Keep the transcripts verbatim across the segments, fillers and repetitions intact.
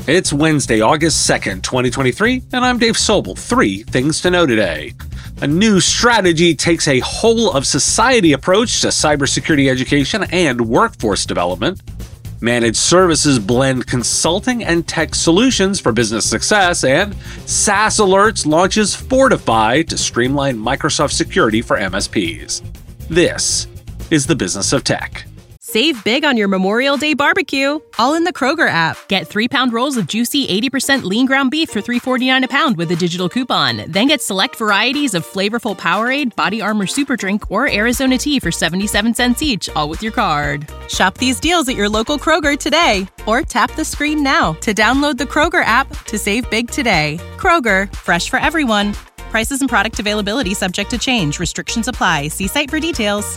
It's Wednesday, August second, twenty twenty-three, and I'm Dave Sobel. Three things to know today. A new strategy takes a whole-of-society approach to cybersecurity education and workforce development. Managed services blend consulting and tech solutions for business success, and SaaS Alerts launches Fortify to streamline Microsoft security for M S Ps. This is the Business of Tech. Save big on your Memorial Day barbecue, all in the Kroger app. Get three-pound rolls of juicy eighty percent lean ground beef for three forty-nine a pound with a digital coupon. Then get select varieties of flavorful Powerade, Body Armor Super Drink, or Arizona tea for seventy-seven cents each, all with your card. Shop these deals at your local Kroger today, or tap the screen now to download the Kroger app to save big today. Kroger, fresh for everyone. Prices and product availability subject to change. Restrictions apply. See site for details.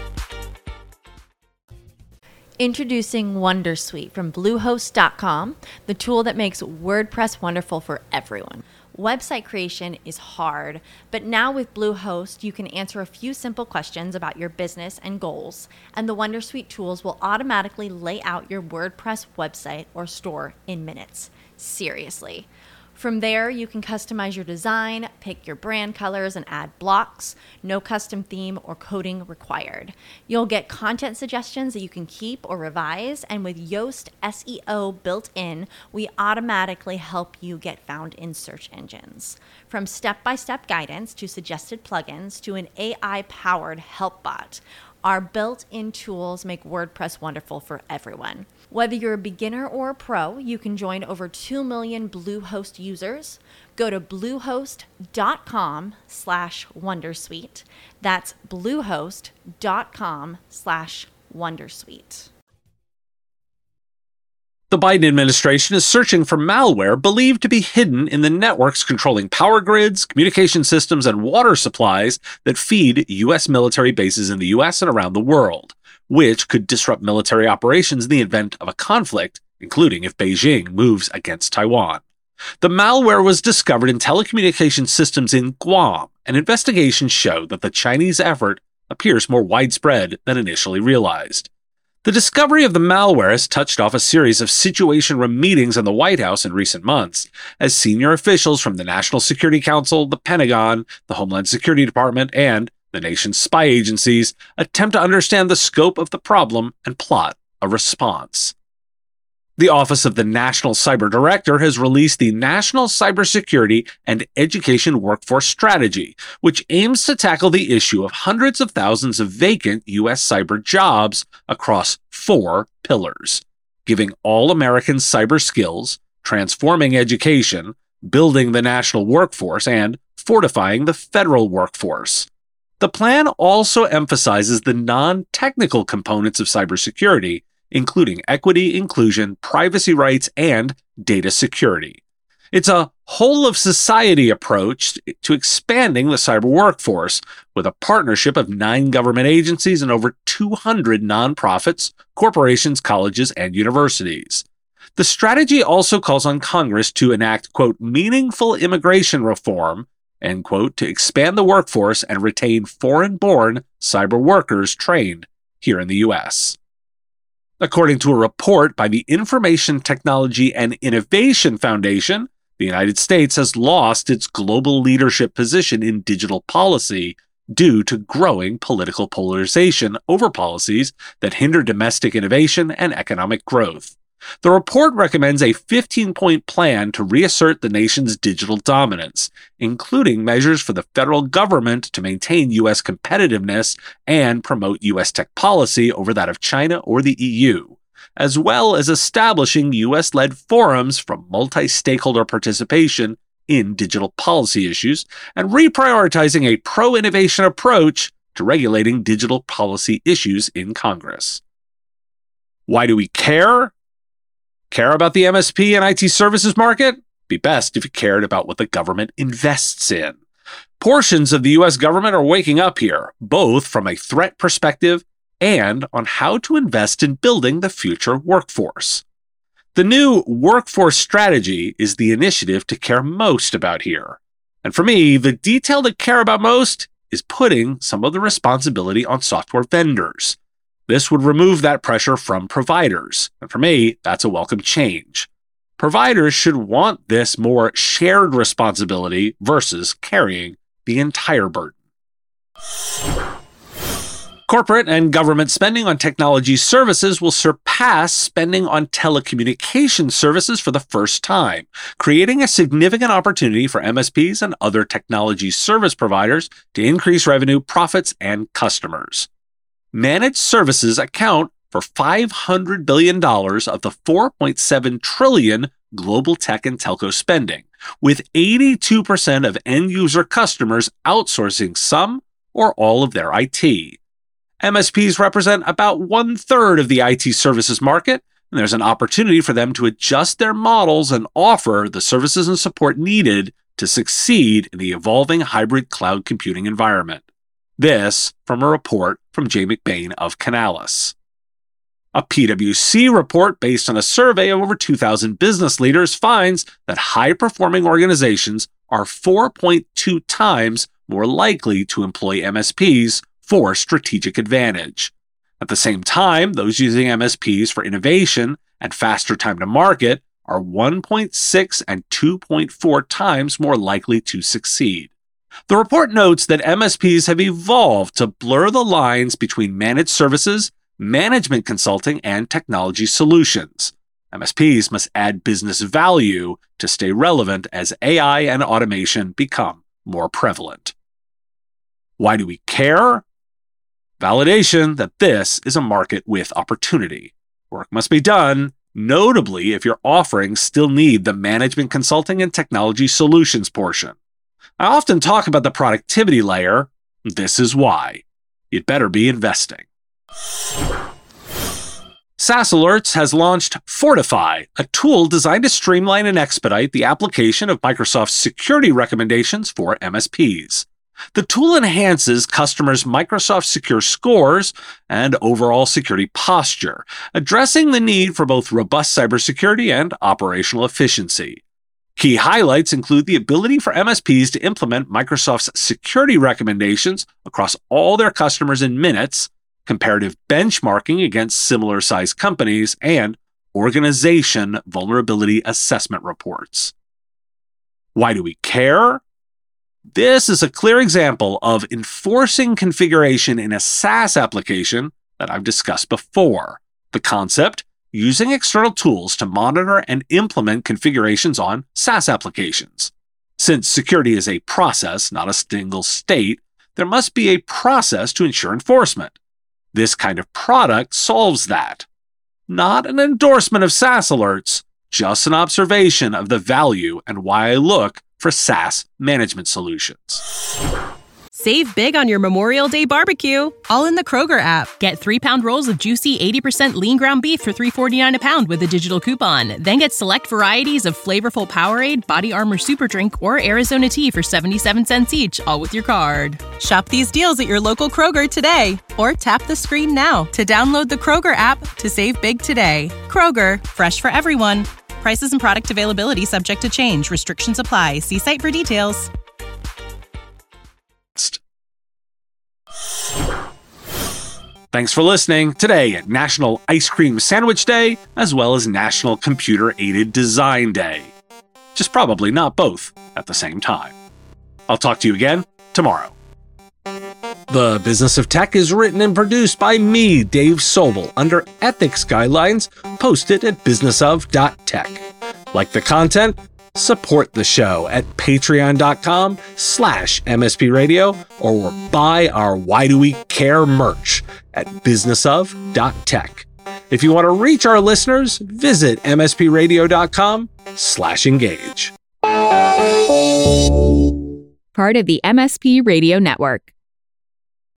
Introducing Wondersuite from Bluehost dot com, the tool that makes WordPress wonderful for everyone. Website creation is hard, but now with Bluehost, you can answer a few simple questions about your business and goals, and the Wondersuite tools will automatically lay out your WordPress website or store in minutes. Seriously. From there, you can customize your design, pick your brand colors, and add blocks. No custom theme or coding required. You'll get content suggestions that you can keep or revise, and with Yoast S E O built in, we automatically help you get found in search engines. From step-by-step guidance to suggested plugins to an A I-powered help bot, our built-in tools make WordPress wonderful for everyone. Whether you're a beginner or a pro, you can join over two million Bluehost users. Go to bluehost.com slash Wondersuite. That's bluehost.com slash Wondersuite. The Biden administration is searching for malware believed to be hidden in the networks controlling power grids, communication systems, and water supplies that feed U S military bases in the U S and around the world, which could disrupt military operations in the event of a conflict, including if Beijing moves against Taiwan. The malware was discovered in telecommunication systems in Guam, and investigations show that the Chinese effort appears more widespread than initially realized. The discovery of the malware has touched off a series of situation room meetings in the White House in recent months, as senior officials from the National Security Council, the Pentagon, the Homeland Security Department, and the nation's spy agencies attempt to understand the scope of the problem and plot a response. The Office of the National Cyber Director has released the National Cybersecurity and Education Workforce Strategy, which aims to tackle the issue of hundreds of thousands of vacant U S cyber jobs across four pillars: giving all Americans cyber skills, transforming education, building the national workforce, and fortifying the federal workforce. The plan also emphasizes the non-technical components of cybersecurity, including equity, inclusion, privacy rights, and data security. It's a whole-of-society approach to expanding the cyber workforce, with a partnership of nine government agencies and over two hundred nonprofits, corporations, colleges, and universities. The strategy also calls on Congress to enact, quote, meaningful immigration reform, end quote, to expand the workforce and retain foreign-born cyber workers trained here in the U S. According to a report by the Information Technology and Innovation Foundation, the United States has lost its global leadership position in digital policy due to growing political polarization over policies that hinder domestic innovation and economic growth. The report recommends a fifteen-point plan to reassert the nation's digital dominance, including measures for the federal government to maintain U S competitiveness and promote U S tech policy over that of China or the E U, as well as establishing U S-led forums for multi-stakeholder participation in digital policy issues and reprioritizing a pro-innovation approach to regulating digital policy issues in Congress. Why do we care? Care about the M S P and I T services market? Be best if you cared about what the government invests in. Portions of the U S government are waking up here, both from a threat perspective and on how to invest in building the future workforce. The new workforce strategy is the initiative to care most about here. And for me, the detail to care about most is putting some of the responsibility on software vendors. This would remove that pressure from providers, and for me, that's a welcome change. Providers should want this more shared responsibility versus carrying the entire burden. Corporate and government spending on technology services will surpass spending on telecommunications services for the first time, creating a significant opportunity for M S Ps and other technology service providers to increase revenue, profits, and customers. Managed services account for five hundred billion dollars of the four point seven trillion dollars global tech and telco spending, with eighty-two percent of end-user customers outsourcing some or all of their I T. M S Ps represent about one-third of the I T services market, and there's an opportunity for them to adjust their models and offer the services and support needed to succeed in the evolving hybrid cloud computing environment. This from a report from Jay McBain of Canalys. A PwC report based on a survey of over two thousand business leaders finds that high-performing organizations are four point two times more likely to employ M S Ps for strategic advantage. At the same time, those using M S Ps for innovation and faster time to market are one point six and two point four times more likely to succeed. The report notes that M S Ps have evolved to blur the lines between managed services, management consulting, and technology solutions. M S Ps must add business value to stay relevant as A I and automation become more prevalent. Why do we care? Validation that this is a market with opportunity. Work must be done, notably if your offerings still need the management consulting and technology solutions portion. I often talk about the productivity layer. This is why. You'd better be investing. SaaS Alerts has launched Fortify, a tool designed to streamline and expedite the application of Microsoft's security recommendations for M S Ps. The tool enhances customers' Microsoft Secure scores and overall security posture, addressing the need for both robust cybersecurity and operational efficiency. Key highlights include the ability for M S Ps to implement Microsoft's security recommendations across all their customers in minutes, comparative benchmarking against similar-sized companies, and organization vulnerability assessment reports. Why do we care? This is a clear example of enforcing configuration in a SaaS application that I've discussed before. The concept, using external tools to monitor and implement configurations on SaaS applications. Since security is a process, not a single state, there must be a process to ensure enforcement. This kind of product solves that. Not an endorsement of SaaS Alerts, just an observation of the value and why I look for SaaS management solutions. Save big on your Memorial Day barbecue, all in the Kroger app. Get three-pound rolls of juicy eighty percent lean ground beef for three forty-nine a pound with a digital coupon. Then get select varieties of flavorful Powerade, Body Armor Super Drink, or Arizona tea for seventy-seven cents each, all with your card. Shop these deals at your local Kroger today, or tap the screen now to download the Kroger app to save big today. Kroger, fresh for everyone. Prices and product availability subject to change. Restrictions apply. See site for details. Thanks for listening. Today, National Ice Cream Sandwich Day, as well as National Computer Aided Design Day. Just probably not both at the same time. I'll talk to you again tomorrow. The Business of Tech is written and produced by me, Dave Sobel, under ethics guidelines posted at business of dot tech. Like the content? Support the show at patreon.com slash MSP radio or buy our Why Do We Care merch at business of dot tech. If you want to reach our listeners, visit mspradio.com slash engage. Part of the M S P Radio Network.